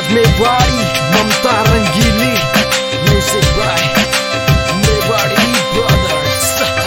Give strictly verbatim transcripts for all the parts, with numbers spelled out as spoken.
Mewari, Mamta Rangili, music by Mewari Brothers.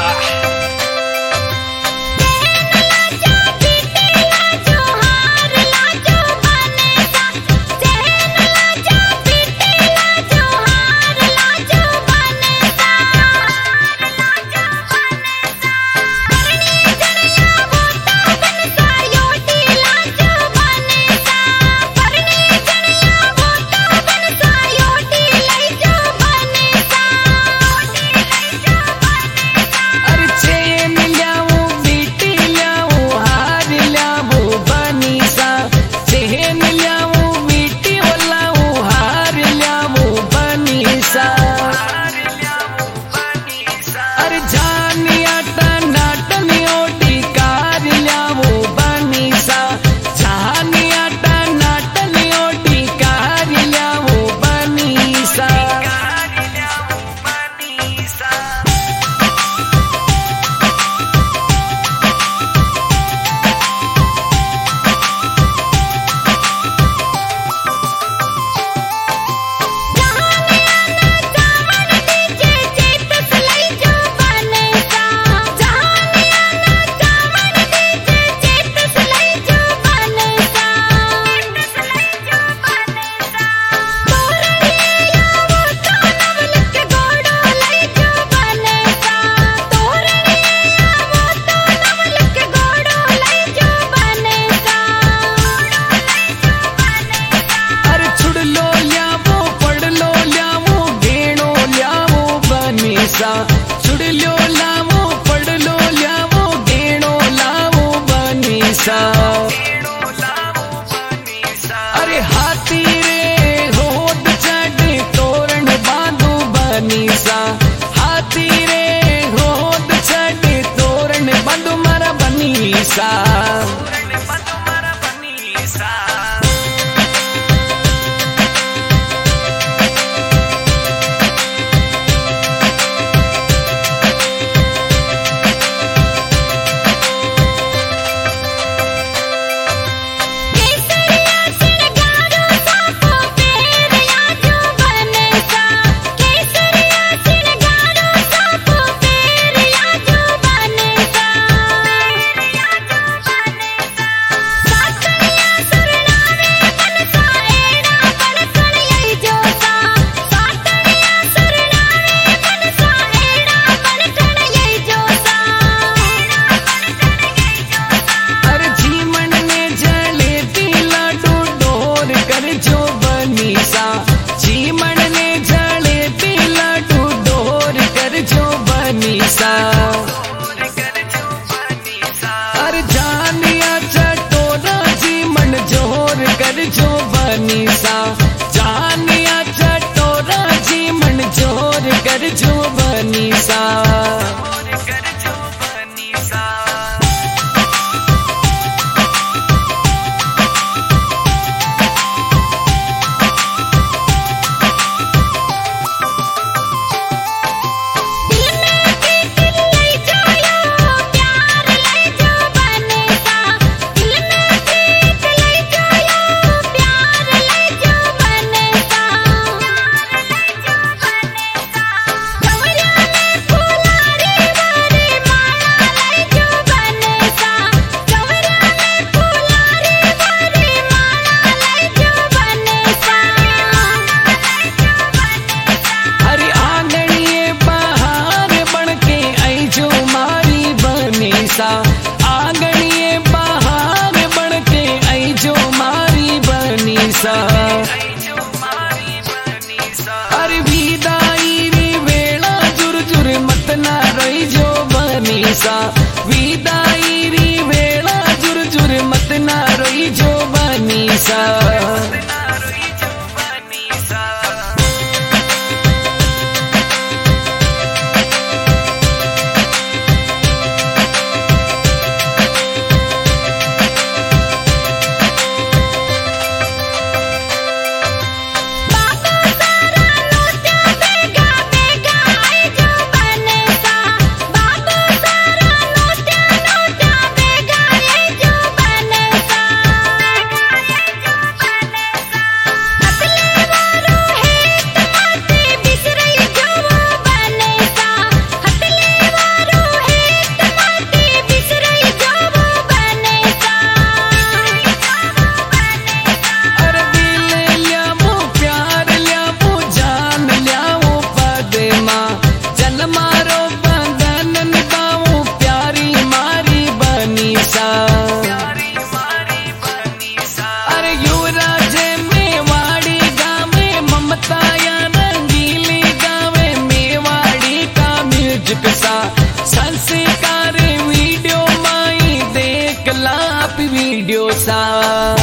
सुड़ लो लावो पढ़ लो लावो गेणो लावो बनीसा। अरे हाथी रे होद चढ़े तोरण बांधो बनीसा। हाथी रे होद चढ़े तोरण बांधो मारा बनीसा। अरे जानिया चटोरा जी मन जोर कर जो बनीसा। जानिया चटोरा जी मन जोर कर जो बनीसा। आंगणिए बहार बन के आई जो मारी बनीसा। अरे विदाई री वेला जुर जुर मत ना रही जो बनीसा। विदाई री वेला जुर जुर मत ना रही जो बनीसा। बाबू सारा ભરોસા